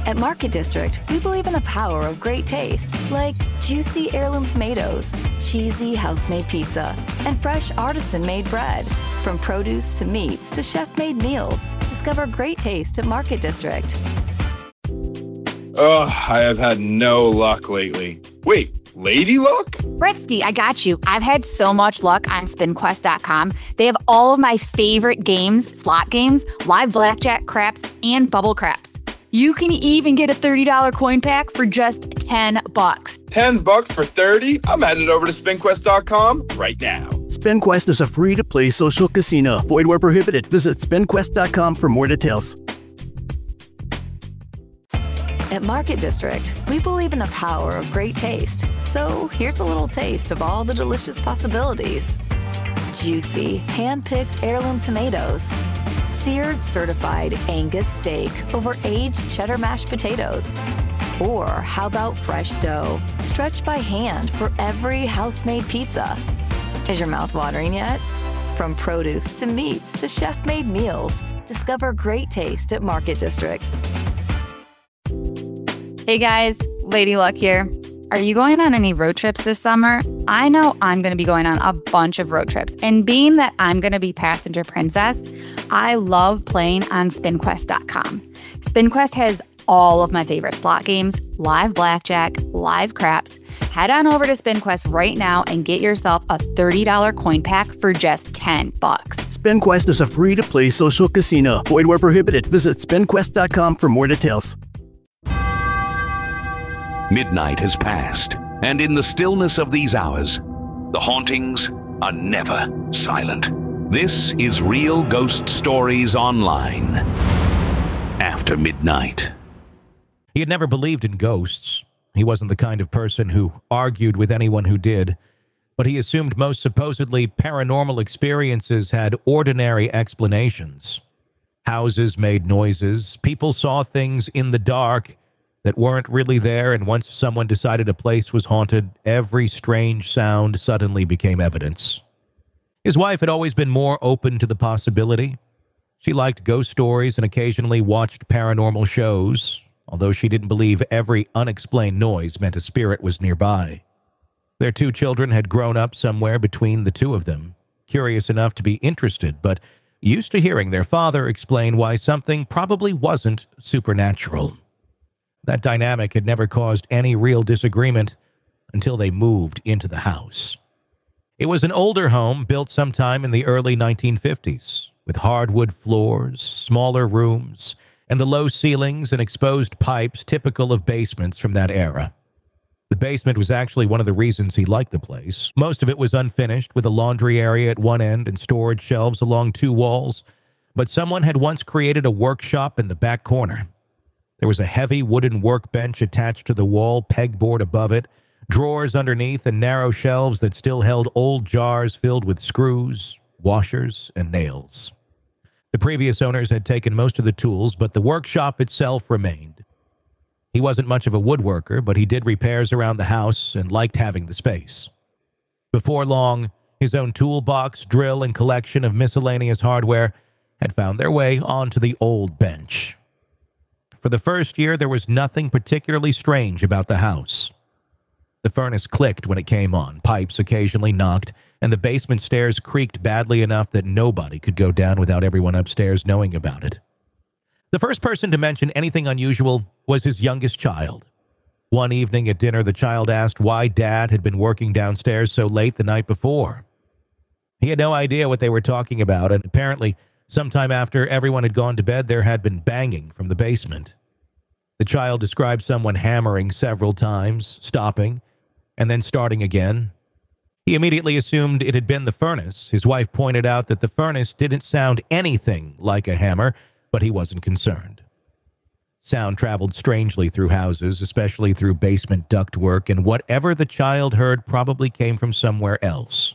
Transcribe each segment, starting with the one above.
At Market District, we believe in the power of great taste, like juicy heirloom tomatoes, cheesy house-made pizza, and fresh artisan-made bread. From produce to meats to chef-made meals, discover great taste at Market District. Ugh, I have had no luck lately. Wait, lady luck? Britsky, I got you. I've had so much luck on SpinQuest.com. They have all of my favorite games, slot games, live blackjack, craps, and bubble craps. You can even get a $30 coin pack for just $10. $10 for 30? I'm headed over to SpinQuest.com right now. SpinQuest is a free-to-play social casino. Void where prohibited. Visit SpinQuest.com for more details. At Market District, we believe in the power of great taste. So here's a little taste of all the delicious possibilities. Juicy, hand-picked heirloom tomatoes. Seared certified Angus steak over aged cheddar mashed potatoes. Or how about fresh dough, stretched by hand for every house-made pizza? Is your mouth watering yet? From produce to meats to chef-made meals, discover great taste at Market District. Hey guys, Lady Luck here. Are you going on any road trips this summer? I know I'm going to be going on a bunch of road trips. And being that I'm going to be passenger princess, I love playing on SpinQuest.com. SpinQuest has all of my favorite slot games, live blackjack, live craps. Head on over to SpinQuest right now and get yourself a $30 coin pack for just $10. SpinQuest is a free-to-play social casino. Void where prohibited. Visit SpinQuest.com for more details. Midnight has passed, and in the stillness of these hours, the hauntings are never silent. This is Real Ghost Stories Online. After midnight. He had never believed in ghosts. He wasn't the kind of person who argued with anyone who did, but he assumed most supposedly paranormal experiences had ordinary explanations. Houses made noises, people saw things in the dark that weren't really there, and once someone decided a place was haunted, every strange sound suddenly became evidence. His wife had always been more open to the possibility. She liked ghost stories and occasionally watched paranormal shows, although she didn't believe every unexplained noise meant a spirit was nearby. Their 2 children had grown up somewhere between the 2 of them, curious enough to be interested, but used to hearing their father explain why something probably wasn't supernatural. That dynamic had never caused any real disagreement until they moved into the house. It was an older home built sometime in the early 1950s, with hardwood floors, smaller rooms, and the low ceilings and exposed pipes typical of basements from that era. The basement was actually one of the reasons he liked the place. Most of it was unfinished, with a laundry area at one end and storage shelves along 2 walls, but someone had once created a workshop in the back corner. There was a heavy wooden workbench attached to the wall, pegboard above it, drawers underneath, and narrow shelves that still held old jars filled with screws, washers, and nails. The previous owners had taken most of the tools, but the workshop itself remained. He wasn't much of a woodworker, but he did repairs around the house and liked having the space. Before long, his own toolbox, drill, and collection of miscellaneous hardware had found their way onto the old bench. For the first year, there was nothing particularly strange about the house. The furnace clicked when it came on, pipes occasionally knocked, and the basement stairs creaked badly enough that nobody could go down without everyone upstairs knowing about it. The first person to mention anything unusual was his youngest child. One evening at dinner, the child asked why Dad had been working downstairs so late the night before. He had no idea what they were talking about, and apparently, sometime after everyone had gone to bed, there had been banging from the basement. The child described someone hammering several times, stopping, and then starting again. He immediately assumed it had been the furnace. His wife pointed out that the furnace didn't sound anything like a hammer, but he wasn't concerned. Sound traveled strangely through houses, especially through basement ductwork, and whatever the child heard probably came from somewhere else.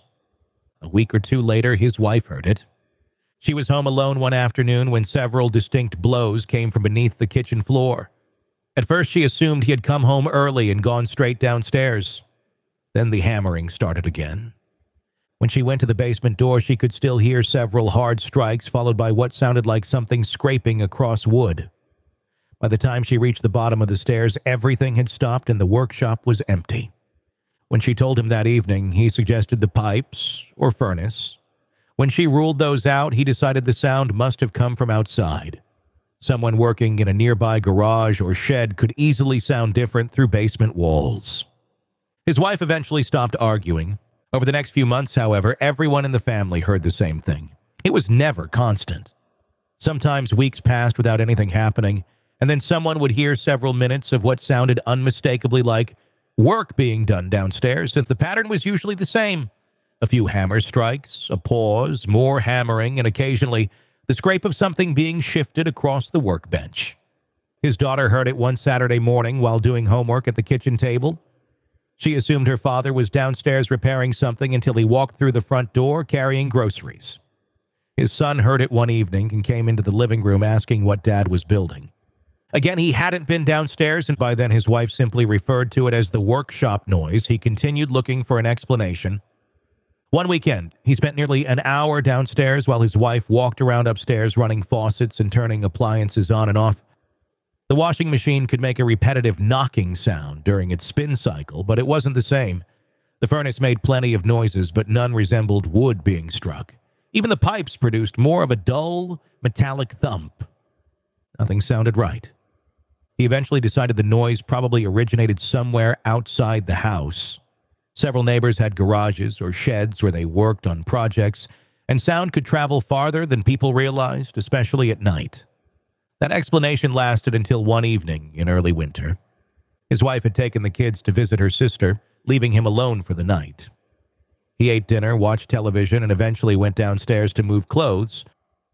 A week or 2 later, his wife heard it. She was home alone one afternoon when several distinct blows came from beneath the kitchen floor. At first, she assumed he had come home early and gone straight downstairs. Then the hammering started again. When she went to the basement door, she could still hear several hard strikes, followed by what sounded like something scraping across wood. By the time she reached the bottom of the stairs, everything had stopped and the workshop was empty. When she told him that evening, he suggested the pipes or furnace. When she ruled those out, he decided the sound must have come from outside. Someone working in a nearby garage or shed could easily sound different through basement walls. His wife eventually stopped arguing. Over the next few months, however, everyone in the family heard the same thing. It was never constant. Sometimes weeks passed without anything happening, and then someone would hear several minutes of what sounded unmistakably like work being done downstairs, since the pattern was usually the same. A few hammer strikes, a pause, more hammering, and occasionally the scrape of something being shifted across the workbench. His daughter heard it one Saturday morning while doing homework at the kitchen table. She assumed her father was downstairs repairing something until he walked through the front door carrying groceries. His son heard it one evening and came into the living room asking what Dad was building. Again, he hadn't been downstairs, and by then his wife simply referred to it as the workshop noise. He continued looking for an explanation. One weekend, he spent nearly an hour downstairs while his wife walked around upstairs running faucets and turning appliances on and off. The washing machine could make a repetitive knocking sound during its spin cycle, but it wasn't the same. The furnace made plenty of noises, but none resembled wood being struck. Even the pipes produced more of a dull, metallic thump. Nothing sounded right. He eventually decided the noise probably originated somewhere outside the house. Several neighbors had garages or sheds where they worked on projects, and sound could travel farther than people realized, especially at night. That explanation lasted until one evening in early winter. His wife had taken the kids to visit her sister, leaving him alone for the night. He ate dinner, watched television, and eventually went downstairs to move clothes.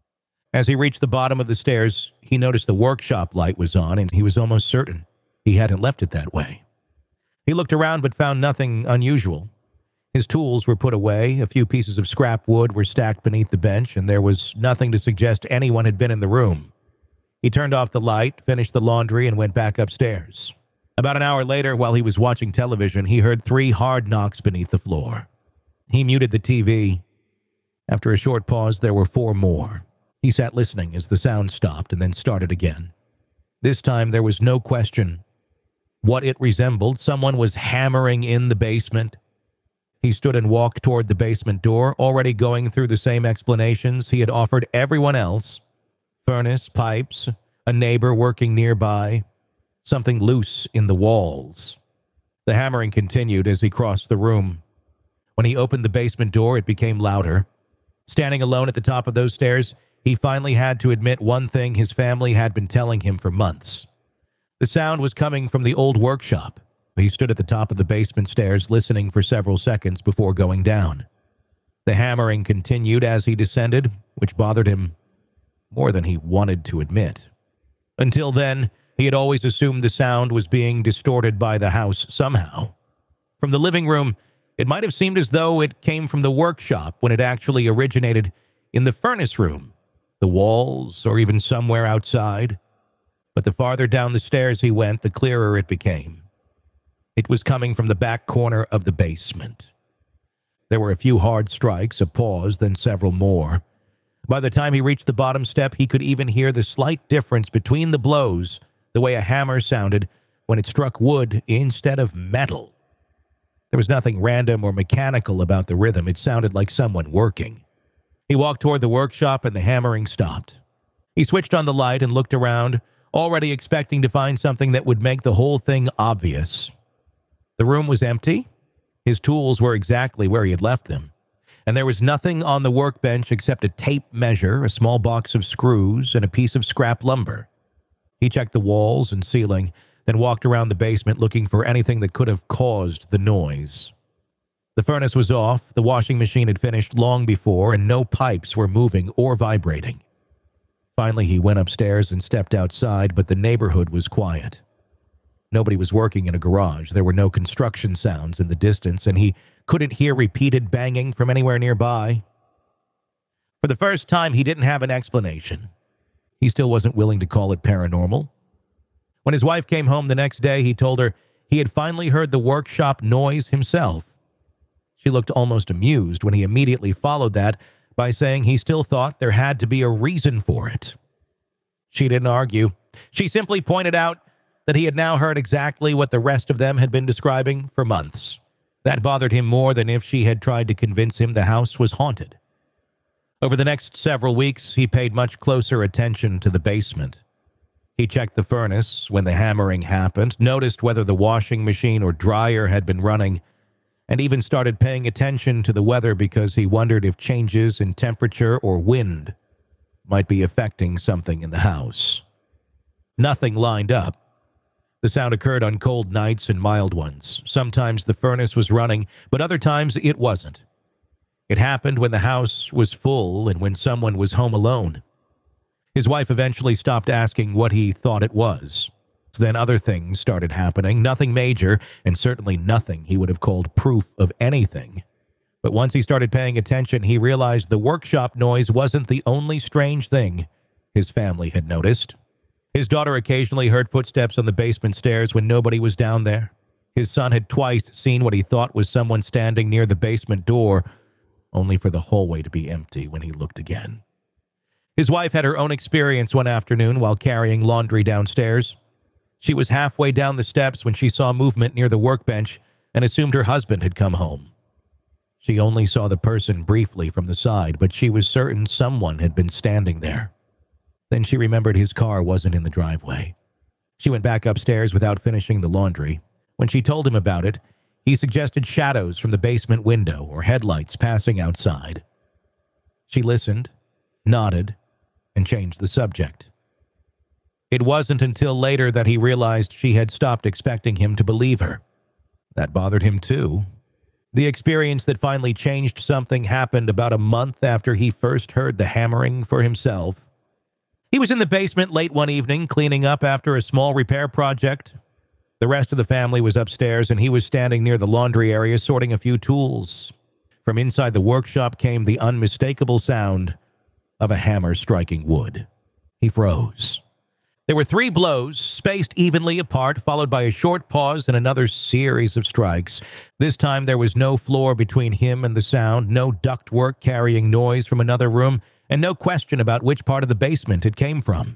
As he reached the bottom of the stairs, he noticed the workshop light was on, and he was almost certain he hadn't left it that way. He looked around but found nothing unusual. His tools were put away, a few pieces of scrap wood were stacked beneath the bench, and there was nothing to suggest anyone had been in the room. He turned off the light, finished the laundry, and went back upstairs. About an hour later, while he was watching television, he heard 3 hard knocks beneath the floor. He muted the TV. After a short pause, there were 4 more. He sat listening as the sound stopped and then started again. This time, there was no question what it resembled. Someone was hammering in the basement. He stood and walked toward the basement door, already going through the same explanations he had offered everyone else. Furnace, pipes, a neighbor working nearby, something loose in the walls. The hammering continued as he crossed the room. When he opened the basement door, it became louder. Standing alone at the top of those stairs, he finally had to admit one thing his family had been telling him for months. The sound was coming from the old workshop. He stood at the top of the basement stairs, listening for several seconds before going down. The hammering continued as he descended, which bothered him more than he wanted to admit. Until then, he had always assumed the sound was being distorted by the house somehow. From the living room, it might have seemed as though it came from the workshop when it actually originated in the furnace room, the walls, or even somewhere outside. But the farther down the stairs he went, the clearer it became. It was coming from the back corner of the basement. There were a few hard strikes, a pause, then several more. By the time he reached the bottom step, he could even hear the slight difference between the blows, the way a hammer sounded when it struck wood instead of metal. There was nothing random or mechanical about the rhythm. It sounded like someone working. He walked toward the workshop and the hammering stopped. He switched on the light and looked around, already expecting to find something that would make the whole thing obvious. The room was empty. His tools were exactly where he had left them. And there was nothing on the workbench except a tape measure, a small box of screws, and a piece of scrap lumber. He checked the walls and ceiling, then walked around the basement looking for anything that could have caused the noise. The furnace was off, the washing machine had finished long before, and no pipes were moving or vibrating. Finally, he went upstairs and stepped outside, but the neighborhood was quiet. Nobody was working in a garage. There were no construction sounds in the distance, and he couldn't hear repeated banging from anywhere nearby. For the first time, he didn't have an explanation. He still wasn't willing to call it paranormal. When his wife came home the next day, he told her he had finally heard the workshop noise himself. She looked almost amused when he immediately followed that by saying he still thought there had to be a reason for it. She didn't argue. She simply pointed out that he had now heard exactly what the rest of them had been describing for months. That bothered him more than if she had tried to convince him the house was haunted. Over the next several weeks, he paid much closer attention to the basement. He checked the furnace when the hammering happened, noticed whether the washing machine or dryer had been running, and even started paying attention to the weather because he wondered if changes in temperature or wind might be affecting something in the house. Nothing lined up. The sound occurred on cold nights and mild ones. Sometimes the furnace was running, but other times it wasn't. It happened when the house was full and when someone was home alone. His wife eventually stopped asking what he thought it was. Then other things started happening, nothing major, and certainly nothing he would have called proof of anything. But once he started paying attention, he realized the workshop noise wasn't the only strange thing his family had noticed. His daughter occasionally heard footsteps on the basement stairs when nobody was down there. His son had twice seen what he thought was someone standing near the basement door, only for the hallway to be empty when he looked again. His wife had her own experience one afternoon while carrying laundry downstairs. She was halfway down the steps when she saw movement near the workbench and assumed her husband had come home. She only saw the person briefly from the side, but she was certain someone had been standing there. Then she remembered his car wasn't in the driveway. She went back upstairs without finishing the laundry. When she told him about it, he suggested shadows from the basement window or headlights passing outside. She listened, nodded, and changed the subject. It wasn't until later that he realized she had stopped expecting him to believe her. That bothered him too. The experience that finally changed something happened about a month after he first heard the hammering for himself. He was in the basement late one evening, cleaning up after a small repair project. The rest of the family was upstairs, and he was standing near the laundry area sorting a few tools. From inside the workshop came the unmistakable sound of a hammer striking wood. He froze. There were 3 blows, spaced evenly apart, followed by a short pause and another series of strikes. This time there was no floor between him and the sound, no ductwork carrying noise from another room, and no question about which part of the basement it came from.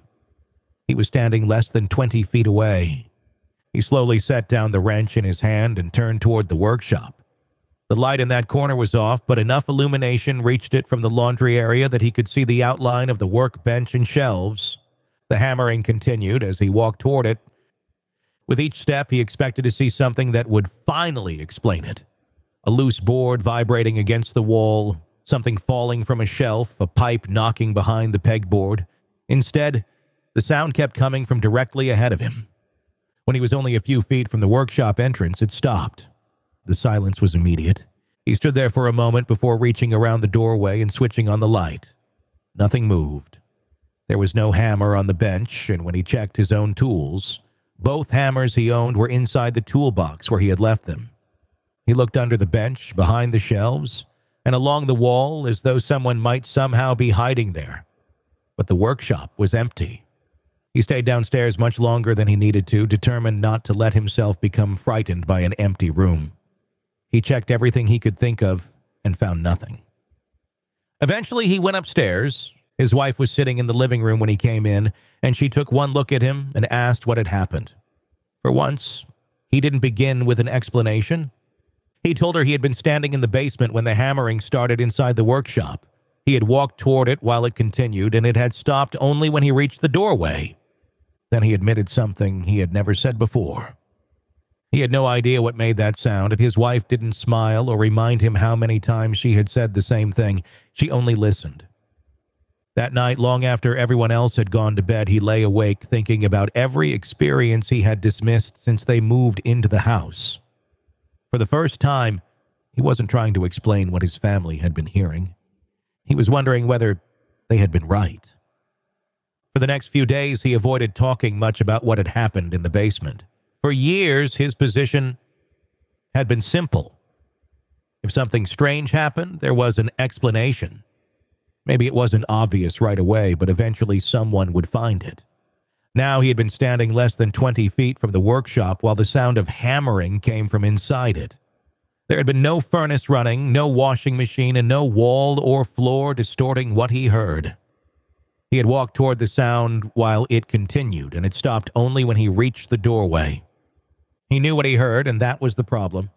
He was standing less than 20 feet away. He slowly set down the wrench in his hand and turned toward the workshop. The light in that corner was off, but enough illumination reached it from the laundry area that he could see the outline of the workbench and shelves. The hammering continued as he walked toward it. With each step, he expected to see something that would finally explain it. A loose board vibrating against the wall, something falling from a shelf, a pipe knocking behind the pegboard. Instead, the sound kept coming from directly ahead of him. When he was only a few feet from the workshop entrance, it stopped. The silence was immediate. He stood there for a moment before reaching around the doorway and switching on the light. Nothing moved. There was no hammer on the bench, and when he checked his own tools, both hammers he owned were inside the toolbox where he had left them. He looked under the bench, behind the shelves, and along the wall as though someone might somehow be hiding there. But the workshop was empty. He stayed downstairs much longer than he needed to, determined not to let himself become frightened by an empty room. He checked everything he could think of and found nothing. Eventually, he went upstairs. His wife was sitting in the living room when he came in, and she took one look at him and asked what had happened. For once, he didn't begin with an explanation. He told her he had been standing in the basement when the hammering started inside the workshop. He had walked toward it while it continued, and it had stopped only when he reached the doorway. Then he admitted something he had never said before. He had no idea what made that sound, and his wife didn't smile or remind him how many times she had said the same thing. She only listened. That night, long after everyone else had gone to bed, he lay awake thinking about every experience he had dismissed since they moved into the house. For the first time, he wasn't trying to explain what his family had been hearing. He was wondering whether they had been right. For the next few days, he avoided talking much about what had happened in the basement. For years, his position had been simple. If something strange happened, there was an explanation. Maybe it wasn't obvious right away, but eventually someone would find it. Now he had been standing less than 20 feet from the workshop while the sound of hammering came from inside it. There had been no furnace running, no washing machine, and no wall or floor distorting what he heard. He had walked toward the sound while it continued, and it stopped only when he reached the doorway. He knew what he heard, and that was the problem.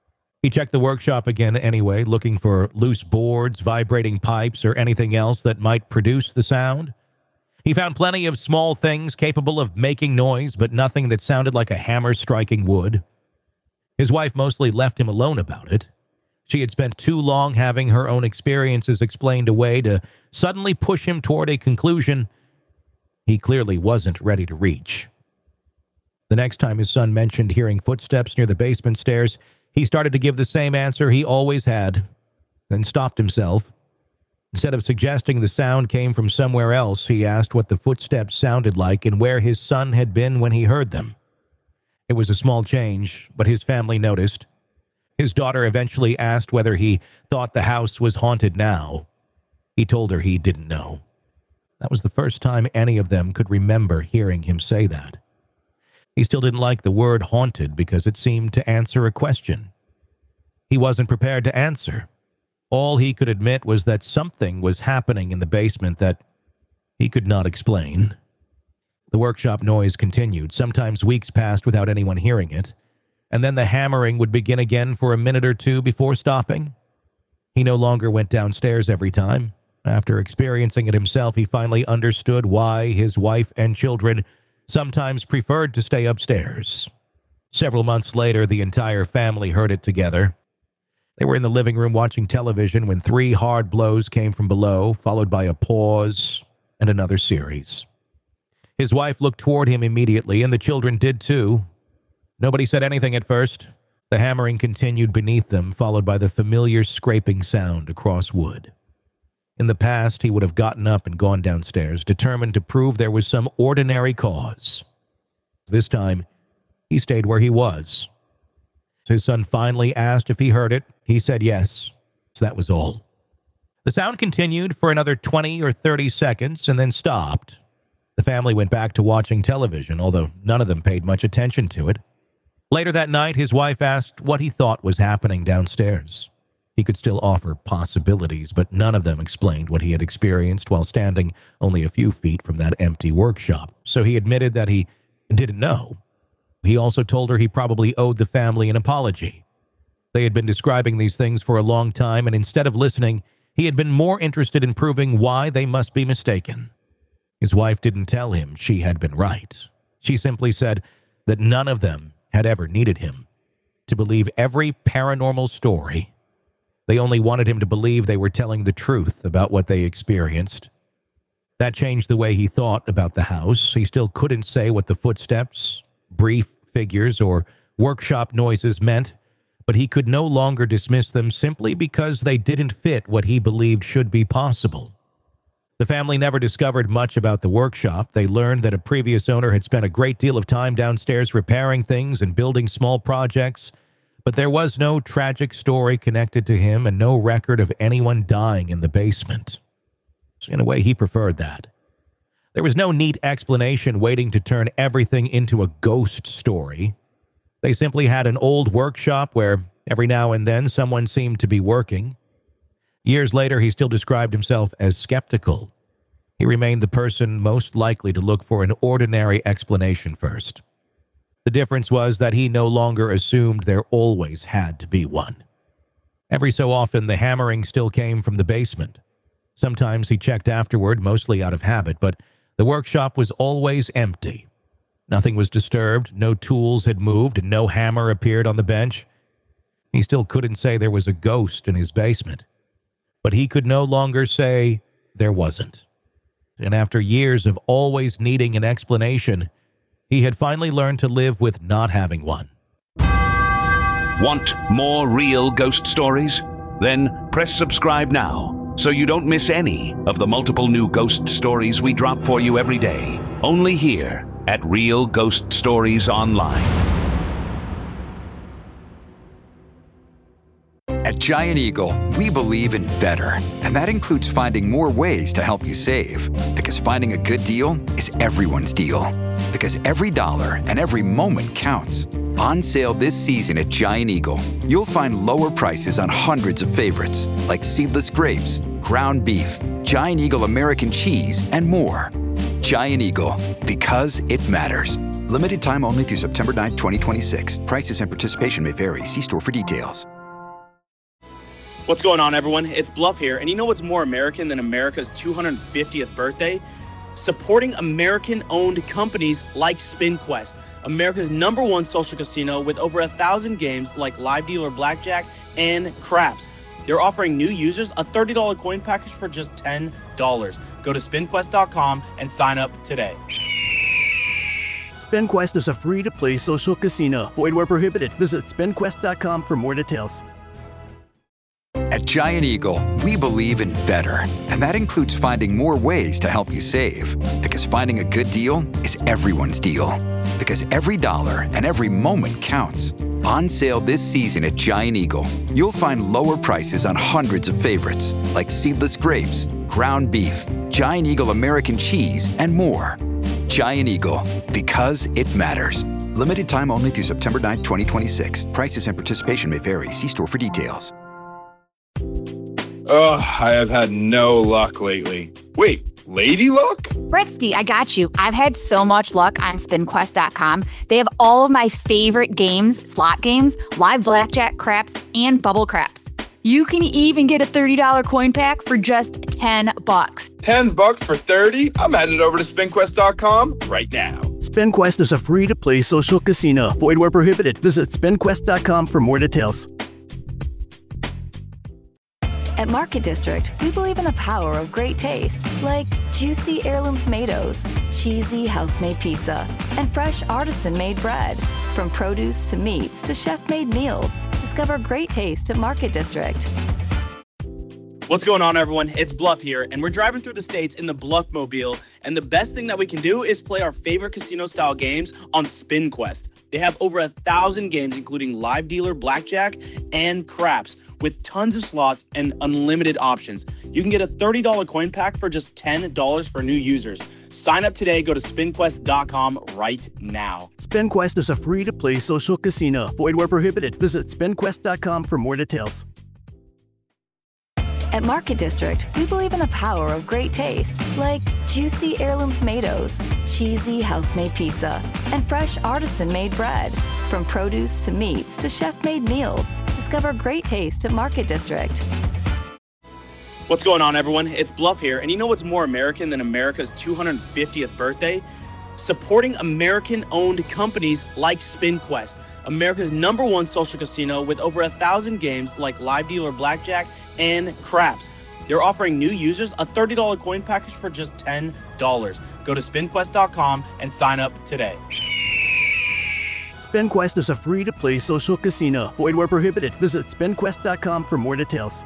He checked the workshop again anyway, looking for loose boards, vibrating pipes, or anything else that might produce the sound. He found plenty of small things capable of making noise, but nothing that sounded like a hammer striking wood. His wife mostly left him alone about it. She had spent too long having her own experiences explained away to suddenly push him toward a conclusion he clearly wasn't ready to reach. The next time his son mentioned hearing footsteps near the basement stairs, he started to give the same answer he always had, then stopped himself. Instead of suggesting the sound came from somewhere else, he asked what the footsteps sounded like and where his son had been when he heard them. It was a small change, but his family noticed. His daughter eventually asked whether he thought the house was haunted now. He told her he didn't know. That was the first time any of them could remember hearing him say that. He still didn't like the word haunted because it seemed to answer a question. He wasn't prepared to answer. All he could admit was that something was happening in the basement that he could not explain. The workshop noise continued. Sometimes weeks passed without anyone hearing it, and then the hammering would begin again for a minute or two before stopping. He no longer went downstairs every time. After experiencing it himself, he finally understood why his wife and children sometimes preferred to stay upstairs. Several months later, the entire family heard it together. They were in the living room watching television when 3 hard blows came from below, followed by a pause and another series. His wife looked toward him immediately, and the children did too. Nobody said anything at first. The hammering continued beneath them, followed by the familiar scraping sound across wood. In the past, he would have gotten up and gone downstairs, determined to prove there was some ordinary cause. This time, he stayed where he was. His son finally asked if he heard it. He said yes, so that was all. The sound continued for another 20 or 30 seconds and then stopped. The family went back to watching television, although none of them paid much attention to it. Later that night, his wife asked what he thought was happening downstairs. He could still offer possibilities, but none of them explained what he had experienced while standing only a few feet from that empty workshop, so he admitted that he didn't know. He also told her he probably owed the family an apology. They had been describing these things for a long time, and instead of listening, he had been more interested in proving why they must be mistaken. His wife didn't tell him she had been right. She simply said that none of them had ever needed him to believe every paranormal story. They only wanted him to believe they were telling the truth about what they experienced. That changed the way he thought about the house. He still couldn't say what the footsteps, brief figures, or workshop noises meant, but he could no longer dismiss them simply because they didn't fit what he believed should be possible. The family never discovered much about the workshop. They learned that a previous owner had spent a great deal of time downstairs repairing things and building small projects, but there was no tragic story connected to him and no record of anyone dying in the basement. In a way, he preferred that. There was no neat explanation waiting to turn everything into a ghost story. They simply had an old workshop where every now and then someone seemed to be working. Years later, he still described himself as skeptical. He remained the person most likely to look for an ordinary explanation first. The difference was that he no longer assumed there always had to be one. Every so often, the hammering still came from the basement. Sometimes he checked afterward, mostly out of habit, but the workshop was always empty. Nothing was disturbed, no tools had moved, and no hammer appeared on the bench. He still couldn't say there was a ghost in his basement. But he could no longer say there wasn't. And after years of always needing an explanation, he had finally learned to live with not having one. Want more real ghost stories? Then press subscribe now so you don't miss any of the multiple new ghost stories we drop for you every day. Only here at Real Ghost Stories Online. At Giant Eagle, we believe in better, and that includes finding more ways to help you save. Because finding a good deal is everyone's deal. Because every dollar and every moment counts. On sale this season at Giant Eagle, you'll find lower prices on hundreds of favorites, like seedless grapes, ground beef, Giant Eagle American cheese, and more. Giant Eagle, because it matters. Limited time only through September 9, 2026. Prices and participation may vary. See store for details. What's going on, everyone? It's Bluff here, and you know what's more American than America's 250th birthday? Supporting American-owned companies like SpinQuest, America's #1 social casino with over 1,000 games like Live Dealer Blackjack and Craps. They're offering new users a $30 coin package for just $10. Go to SpinQuest.com and sign up today. SpinQuest is a free-to-play social casino. Void where prohibited. Visit SpinQuest.com for more details. At Giant Eagle, we believe in better. And that includes finding more ways to help you save. Because finding a good deal is everyone's deal. Because every dollar and every moment counts. On sale this season at Giant Eagle, you'll find lower prices on hundreds of favorites like seedless grapes, ground beef, Giant Eagle American cheese, and more. Giant Eagle, because it matters. Limited time only through September 9, 2026. Prices and participation may vary. See store for details. Ugh, I have had no luck lately. Wait, lady luck? Britsky, I got you. I've had so much luck on SpinQuest.com. They have all of my favorite games, slot games, live blackjack, craps, and bubble craps. You can even get a $30 coin pack for just $10. $10 for 30? I'm headed over to SpinQuest.com right now. SpinQuest is a free-to-play social casino. Void where prohibited. Visit SpinQuest.com for more details. At Market District, we believe in the power of great taste, like juicy heirloom tomatoes, cheesy house-made pizza, and fresh artisan-made bread. From produce to meats to chef-made meals, discover great taste at Market District. What's going on, everyone? It's Bluff here, and we're driving through the states in the Bluffmobile, and the best thing that we can do is play our favorite casino-style games on SpinQuest. They have over 1,000 games, including Live Dealer Blackjack and Craps, with tons of slots and unlimited options. You can get a $30 coin pack for just $10 for new users. Sign up today. Go to SpinQuest.com right now. SpinQuest is a free-to-play social casino. Void where prohibited. Visit SpinQuest.com for more details. At Market District, we believe in the power of great taste, like juicy heirloom tomatoes, cheesy house-made pizza, and fresh artisan-made bread. From produce to meats to chef-made meals, discover great taste at Market District. What's going on, everyone? It's Bluff here, and you know what's more American than America's 250th birthday? Supporting American-owned companies like SpinQuest, America's #1 social casino with over 1,000 games like Live Dealer Blackjack and Craps. They're offering new users a $30 coin package for just $10. Go to SpinQuest.com and sign up today. SpinQuest is a free-to-play social casino. Void where prohibited. Visit SpinQuest.com for more details.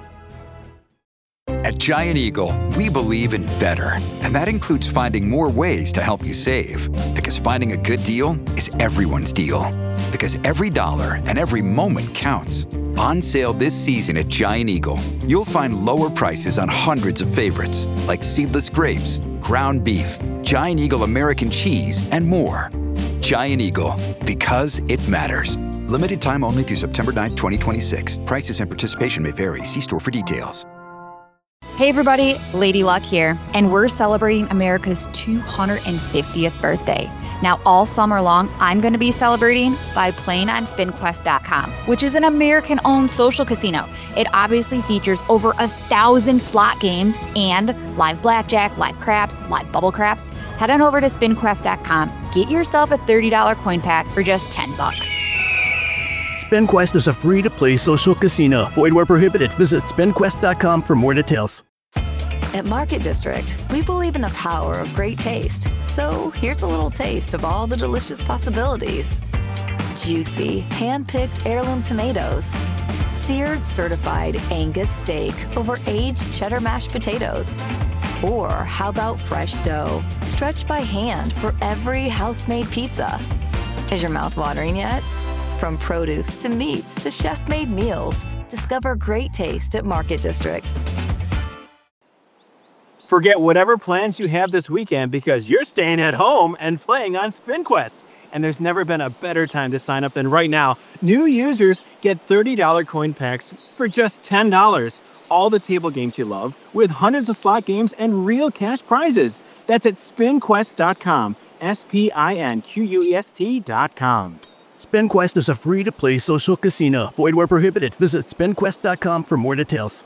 At Giant Eagle, we believe in better. And that includes finding more ways to help you save. Because finding a good deal is everyone's deal. Because every dollar and every moment counts. On sale this season at Giant Eagle, you'll find lower prices on hundreds of favorites like seedless grapes, ground beef, Giant Eagle American cheese, and more. Giant Eagle, because it matters. Limited time only through September 9, 2026. Prices and participation may vary. See store for details. Hey everybody, Lady Luck here, and we're celebrating America's 250th birthday. Now, all summer long, I'm going to be celebrating by playing on SpinQuest.com, which is an American-owned social casino. It obviously features over 1,000 slot games and live blackjack, live craps, live bubble craps. Head on over to SpinQuest.com. Get yourself a $30 coin pack for just $10. SpinQuest is a free-to-play social casino. Void where prohibited. Visit SpinQuest.com for more details. At Market District, we believe in the power of great taste. So here's a little taste of all the delicious possibilities. Juicy, hand-picked heirloom tomatoes. Seared certified Angus steak over aged cheddar mashed potatoes. Or how about fresh dough, stretched by hand for every house-made pizza? Is your mouth watering yet? From produce to meats to chef-made meals, discover great taste at Market District. Forget whatever plans you have this weekend because you're staying at home and playing on SpinQuest. And there's never been a better time to sign up than right now. New users get $30 coin packs for just $10. all the table games you love with hundreds of slot games and real cash prizes. That's at SpinQuest.com. SpinQuest.com. SpinQuest is a free-to-play social casino. Void where prohibited. Visit SpinQuest.com for more details.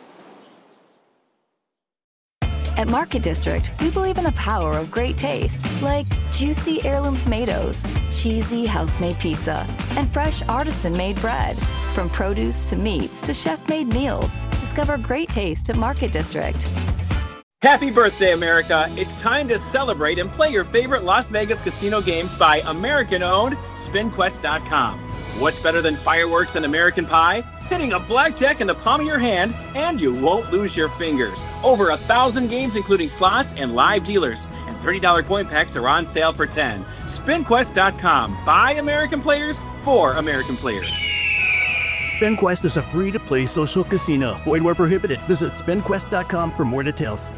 At Market District, we believe in the power of great taste, like juicy heirloom tomatoes, cheesy house-made pizza, and fresh artisan-made bread. From produce to meats to chef-made meals, discover great taste at Market District. Happy birthday, America! It's time to celebrate and play your favorite Las Vegas casino games by American-owned SpinQuest.com. What's better than fireworks and American pie? Hitting a blackjack in the palm of your hand, and you won't lose your fingers. Over 1,000 games, including slots and live dealers, and $30 coin packs are on sale for $10. SpinQuest.com. By American players, for American players. SpinQuest is a free-to-play social casino. Void where prohibited. Visit SpinQuest.com for more details.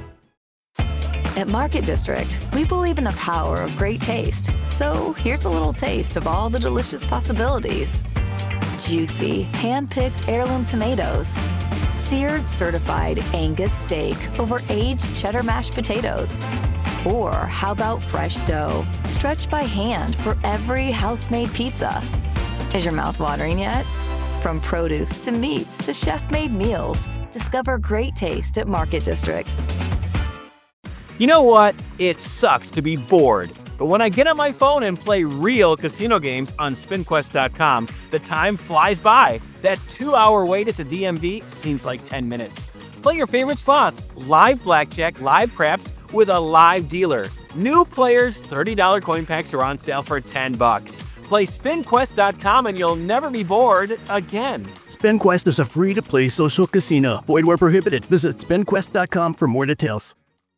At Market District, we believe in the power of great taste. So here's a little taste of all the delicious possibilities. Juicy, hand-picked heirloom tomatoes. Seared certified Angus steak over aged cheddar mashed potatoes. Or how about fresh dough, stretched by hand for every house-made pizza? Is your mouth watering yet? From produce to meats to chef-made meals, discover great taste at Market District. You know what? It sucks to be bored. But when I get on my phone and play real casino games on SpinQuest.com, the time flies by. That 2-hour wait at the DMV seems like 10 minutes. Play your favorite slots, live blackjack, live craps, with a live dealer. New players, $30 coin packs are on sale for $10. Play SpinQuest.com and you'll never be bored again. SpinQuest is a free-to-play social casino. Void where prohibited. Visit SpinQuest.com for more details.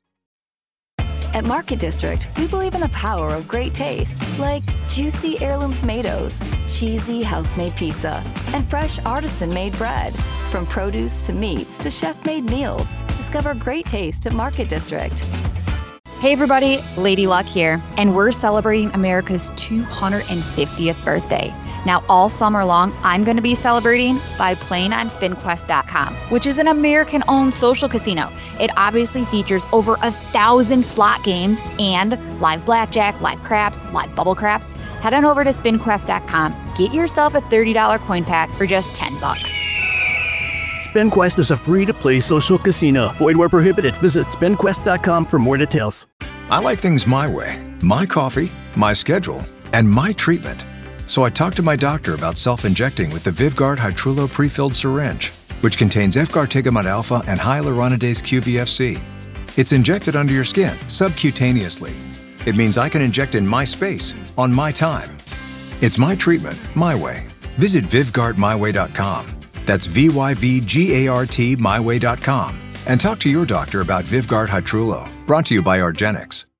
At Market District, we believe in the power of great taste, like juicy heirloom tomatoes, cheesy house-made pizza, and fresh artisan-made bread. From produce to meats to chef-made meals, discover great taste at Market District. Hey everybody, Lady Luck here, and we're celebrating America's 250th birthday. Now, all summer long, I'm going to be celebrating by playing on SpinQuest.com, which is an American-owned social casino. It obviously features over 1,000 slot games and live blackjack, live craps, live bubble craps. Head on over to SpinQuest.com, get yourself a $30 coin pack for just $10. SpinQuest is a free-to-play social casino. Void where prohibited. Visit SpinQuest.com for more details. I like things my way. My coffee, my schedule, and my treatment. So I talked to my doctor about self-injecting with the Vyvgart Hytrulo pre-filled syringe, which contains efgartigimod alpha and hyaluronidase QVFC. It's injected under your skin, subcutaneously. It means I can inject in my space, on my time. It's my treatment, my way. Visit VyvgartMyWay.com. That's VYVGART myway.com. And talk to your doctor about Vyvgart Hytrulo, brought to you by argenx.